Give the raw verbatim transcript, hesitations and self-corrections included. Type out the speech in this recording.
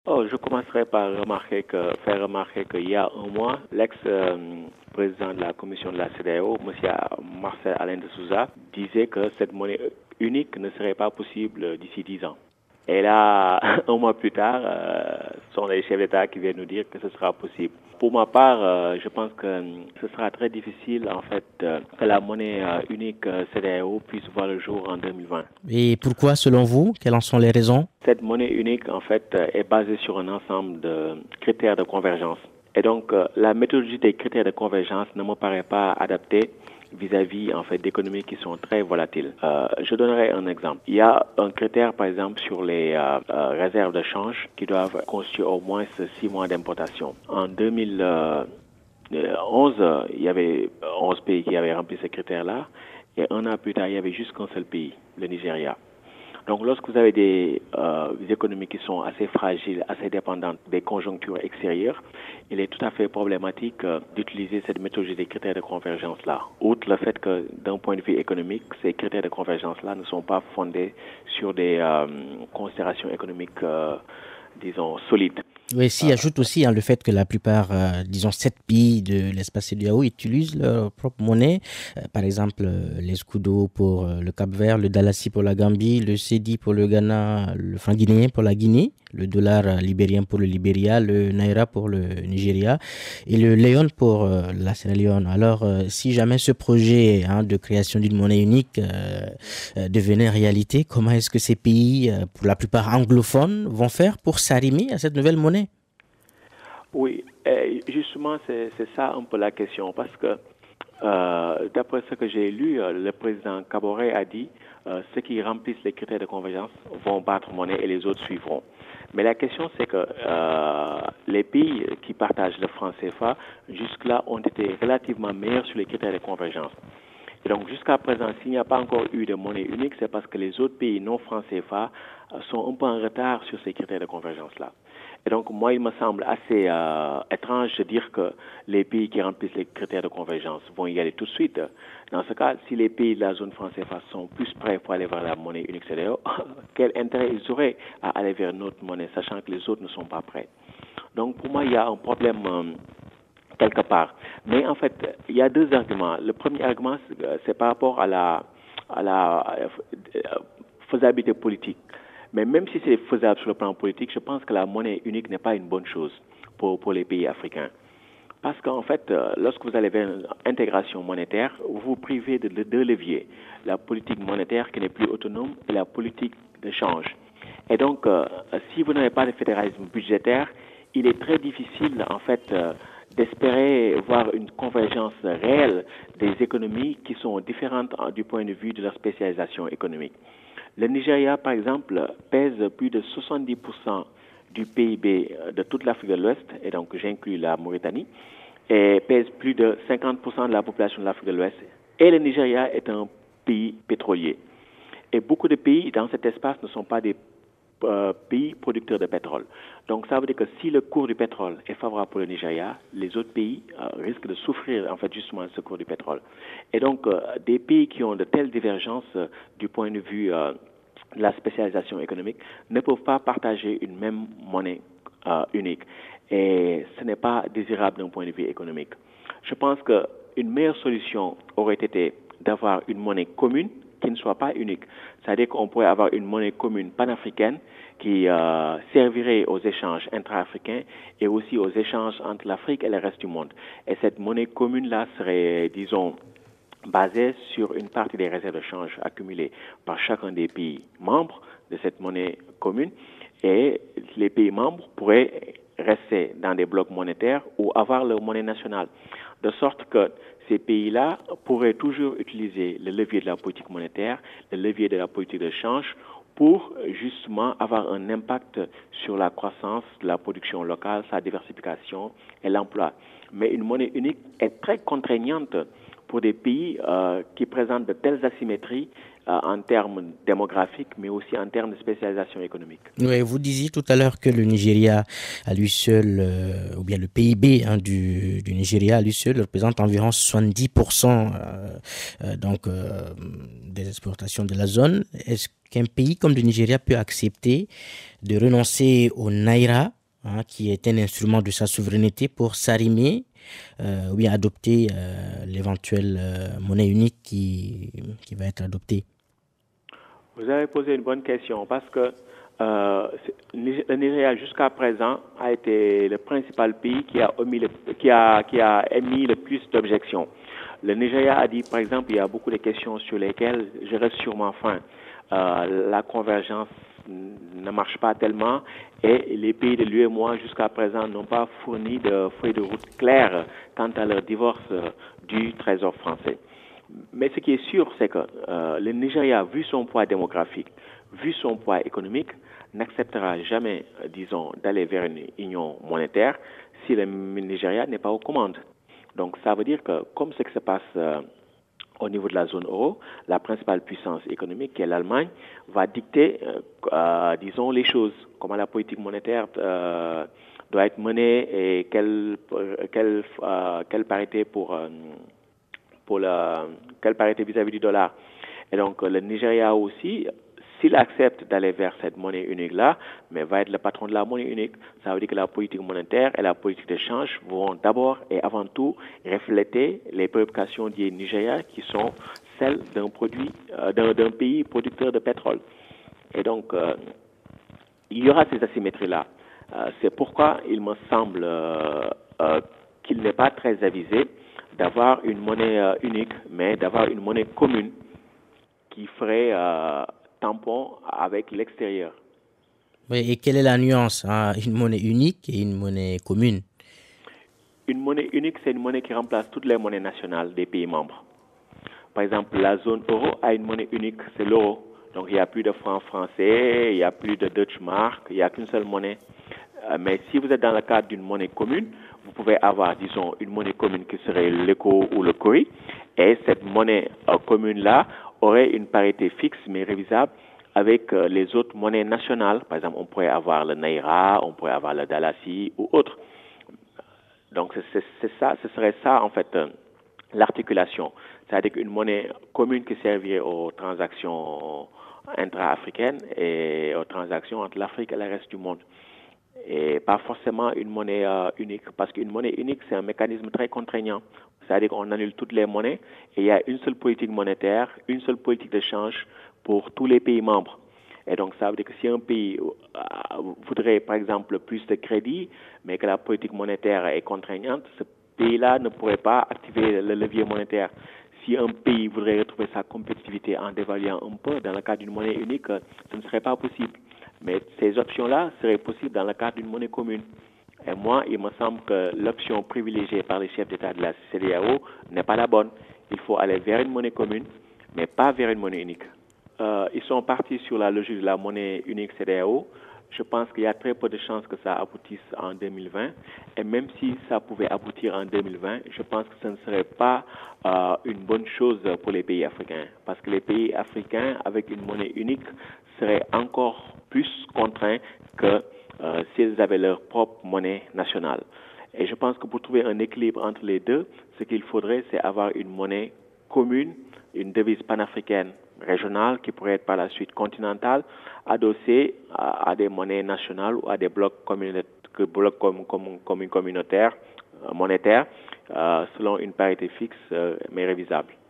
Oh, je commencerai par remarquer que, faire remarquer qu'il y a un mois, l'ex-président de la commission de la C E D E A O, M. Marcel Alain de Souza, disait que cette monnaie unique ne serait pas possible d'ici dix ans. Et là, un mois plus tard, euh, ce sont les chefs d'État qui viennent nous dire que ce sera possible. Pour ma part, euh, je pense que ce sera très difficile, en fait, euh, que la monnaie euh, unique euh, C E D E A O puisse voir le jour en deux mille vingt. Et pourquoi, selon vous? Quelles en sont les raisons? Cette monnaie unique, en fait, euh, est basée sur un ensemble de critères de convergence. Et donc, euh, la méthodologie des critères de convergence ne me paraît pas adaptée vis-à-vis en fait d'économies qui sont très volatiles. Euh, je donnerai un exemple. Il y a un critère par exemple sur les euh, euh, réserves de change qui doivent constituer au moins six mois d'importation. En deux mille onze, il y avait onze pays qui avaient rempli ces critères-là et un an plus tard, il y avait juste qu'un seul pays, le Nigeria. Donc, lorsque vous avez des, euh, des économies qui sont assez fragiles, assez dépendantes des conjonctures extérieures, il est tout à fait problématique euh, d'utiliser cette méthodologie des critères de convergence-là. Outre le fait que, d'un point de vue économique, ces critères de convergence-là ne sont pas fondés sur des euh, considérations économiques, euh, disons, solides. Oui, s'y ajoute aussi hein, le fait que la plupart, euh, disons, sept pays de l'espace C E D E A O utilisent leur propre monnaie. Euh, par exemple, euh, les Scudo pour euh, le Cap-Vert, le Dalasi pour la Gambie, le Cedi pour le Ghana, le franc guinéen pour la Guinée, le dollar euh, libérien pour le Libéria, le Naira pour le Nigeria et le Leon pour euh, la Sierra Leone. Alors, euh, si jamais ce projet hein, de création d'une monnaie unique euh, euh, devenait réalité, comment est-ce que ces pays, euh, pour la plupart anglophones, vont faire pour s'arrimer à cette nouvelle monnaie? Oui, et justement, c'est, c'est ça un peu la question, parce que euh, d'après ce que j'ai lu, euh, le président Kaboré a dit euh, ceux qui remplissent les critères de convergence vont battre monnaie et les autres suivront. Mais la question, c'est que euh, les pays qui partagent le franc C F A, jusque-là, ont été relativement meilleurs sur les critères de convergence. Et donc, jusqu'à présent, s'il n'y a pas encore eu de monnaie unique, c'est parce que les autres pays non francs C F A sont un peu en retard sur ces critères de convergence-là. Et donc, moi, il me semble assez euh, étrange de dire que les pays qui remplissent les critères de convergence vont y aller tout de suite. Dans ce cas, si les pays de la zone franc C F A sont plus prêts pour aller vers la monnaie unique C E D E A O, quel intérêt ils auraient à aller vers notre monnaie, sachant que les autres ne sont pas prêts? Donc, pour moi, il y a un problème euh, quelque part. Mais en fait, il y a deux arguments. Le premier argument, c'est par rapport à la, à la faisabilité politique. Mais même si c'est faisable sur le plan politique, je pense que la monnaie unique n'est pas une bonne chose pour, pour les pays africains. Parce qu'en fait, lorsque vous allez vers une intégration monétaire, vous vous privez de deux leviers. La politique monétaire qui n'est plus autonome et la politique de change. Et donc, euh, si vous n'avez pas de fédéralisme budgétaire, il est très difficile, en fait, euh, d'espérer voir une convergence réelle des économies qui sont différentes euh, du point de vue de leur spécialisation économique. Le Nigeria, par exemple, pèse plus de soixante-dix pour cent du P I B de toute l'Afrique de l'Ouest, et donc j'inclus la Mauritanie, et pèse plus de cinquante pour cent de la population de l'Afrique de l'Ouest. Et le Nigeria est un pays pétrolier. Et beaucoup de pays dans cet espace ne sont pas des euh, pays producteurs de pétrole. Donc ça veut dire que si le cours du pétrole est favorable pour le Nigeria, les autres pays euh, risquent de souffrir en fait justement de ce cours du pétrole. Et donc euh, des pays qui ont de telles divergences euh, du point de vue euh, de la spécialisation économique ne peuvent pas partager une même monnaie euh, unique. Et ce n'est pas désirable d'un point de vue économique. Je pense qu'une meilleure solution aurait été d'avoir une monnaie commune qui ne soit pas unique. C'est-à-dire qu'on pourrait avoir une monnaie commune panafricaine qui euh, servirait aux échanges intra-africains et aussi aux échanges entre l'Afrique et le reste du monde. Et cette monnaie commune-là serait, disons, basée sur une partie des réserves de change accumulées par chacun des pays membres de cette monnaie commune. Et les pays membres pourraient rester dans des blocs monétaires ou avoir leur monnaie nationale. De sorte que ces pays-là pourraient toujours utiliser le levier de la politique monétaire, le levier de la politique de change pour justement avoir un impact sur la croissance de la production locale, sa diversification et l'emploi. Mais une monnaie unique est très contraignante pour des pays euh, qui présentent de telles asymétries euh, en termes démographiques, mais aussi en termes de spécialisation économique. Oui, vous disiez tout à l'heure que le Nigeria, à lui seul, euh, ou bien le P I B hein, du, du Nigeria à lui seul représente environ soixante-dix pour cent euh, euh, donc, euh, des exportations de la zone. Est-ce qu'un pays comme le Nigeria peut accepter de renoncer au Naira, hein, qui est un instrument de sa souveraineté, pour s'arrimer euh, ou bien adopter euh, l'éventuelle euh, monnaie unique qui, qui va être adoptée? Vous avez posé une bonne question parce que euh, le Nigeria jusqu'à présent a été le principal pays qui a émis le, qui a, qui a émis le plus d'objections. Le Nigeria a dit, par exemple, il y a beaucoup de questions sur lesquelles je reste sûrement fin. Euh, la convergence ne marche pas tellement et les pays de l'U E M O A jusqu'à présent n'ont pas fourni de feuille de route claire quant à leur divorce du Trésor français. Mais ce qui est sûr, c'est que euh, le Nigeria, vu son poids démographique, vu son poids économique, n'acceptera jamais, euh, disons, d'aller vers une union monétaire si le Nigeria n'est pas aux commandes. Donc ça veut dire que, comme ce qui se passe euh, au niveau de la zone euro, la principale puissance économique, qui est l'Allemagne, va dicter, euh, euh, disons, les choses, comment la politique monétaire euh, doit être menée et quelle, quelle, euh, quelle parité pour... Euh, pour la, quelle parité vis-à-vis du dollar. Et donc, le Nigeria aussi, s'il accepte d'aller vers cette monnaie unique-là, mais va être le patron de la monnaie unique, ça veut dire que la politique monétaire et la politique d'échange vont d'abord et avant tout refléter les préoccupations du Nigeria qui sont celles d'un produit, euh, d'un, d'un pays producteur de pétrole. Et donc, euh, il y aura ces asymétries-là. Euh, c'est pourquoi il me semble euh, euh, qu'il n'est pas très avisé d'avoir une monnaie euh, unique, mais d'avoir une monnaie commune qui ferait euh, tampon avec l'extérieur. Oui, et quelle est la nuance hein, une monnaie unique et une monnaie commune? Une monnaie unique, c'est une monnaie qui remplace toutes les monnaies nationales des pays membres. Par exemple, la zone euro a une monnaie unique, c'est l'euro. Donc, il n'y a plus de francs français, il n'y a plus de Deutsche Mark, il n'y a qu'une seule monnaie. Euh, mais si vous êtes dans le cadre d'une monnaie commune, vous pouvez avoir, disons, une monnaie commune qui serait l'eco ou le cori. Et cette monnaie euh, commune-là aurait une parité fixe mais révisable avec euh, les autres monnaies nationales. Par exemple, on pourrait avoir le Naira, on pourrait avoir le Dalasi ou autre. Donc, c'est, c'est, c'est ça, ce serait ça, en fait, euh, l'articulation. C'est-à-dire qu'une monnaie commune qui servirait aux transactions intra-africaines et aux transactions entre l'Afrique et le reste du monde. Et pas forcément une monnaie euh, unique, parce qu'une monnaie unique, c'est un mécanisme très contraignant. C'est-à-dire qu'on annule toutes les monnaies et il y a une seule politique monétaire, une seule politique d'échange pour tous les pays membres. Et donc, ça veut dire que si un pays euh, voudrait, par exemple, plus de crédit, mais que la politique monétaire est contraignante, ce pays-là ne pourrait pas activer le levier monétaire. Si un pays voudrait retrouver sa compétitivité en dévaluant un peu dans le cadre d'une monnaie unique, ce ne serait pas possible. Mais ces options-là seraient possibles dans le cadre d'une monnaie commune. Et moi, il me semble que l'option privilégiée par les chefs d'État de la C E D E A O n'est pas la bonne. Il faut aller vers une monnaie commune, mais pas vers une monnaie unique. Euh, ils sont partis sur la logique de la monnaie unique C E D E A O. Je pense qu'il y a très peu de chances que ça aboutisse en deux mille vingt. Et même si ça pouvait aboutir en deux mille vingt, je pense que ce ne serait pas euh, une bonne chose pour les pays africains. Parce que les pays africains, avec une monnaie unique, seraient encore plus contraints que euh, s'ils avaient leur propre monnaie nationale. Et je pense que pour trouver un équilibre entre les deux, ce qu'il faudrait, c'est avoir une monnaie commune, une devise panafricaine régionale qui pourrait être par la suite continentale, adossée à, à des monnaies nationales ou à des blocs, communi- blocs com, com, com, communautaires, euh, monétaires, euh, selon une parité fixe euh, mais révisable.